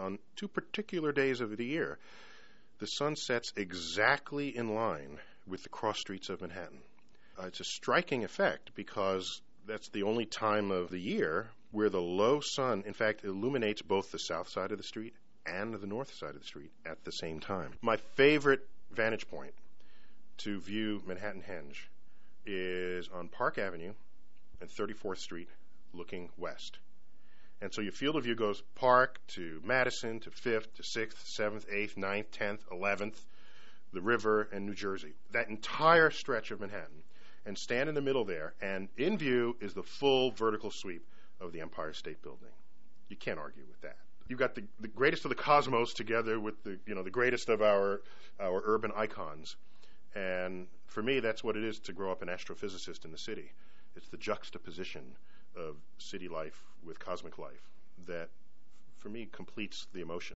on two particular days of the year, the sun sets exactly in line with the cross streets of Manhattan. It's a striking effect because that's the only time of the year where the low sun, in fact, illuminates both the south side of the street and the north side of the street at the same time. My favorite vantage point to view Manhattan Henge is on Park Avenue and 34th Street looking west. And so your field of view goes Park to Madison to 5th to 6th, 7th, 8th, 9th, 10th, 11th, the river, and New Jersey. That entire stretch of Manhattan. And stand in the middle there, and in view is the full vertical sweep of the Empire State Building. You can't argue with that. You've got the greatest of the cosmos together with the greatest of our urban icons. And for me, that's what it is to grow up an astrophysicist in the city. It's the juxtaposition of city life with cosmic life that, for me, completes the emotion.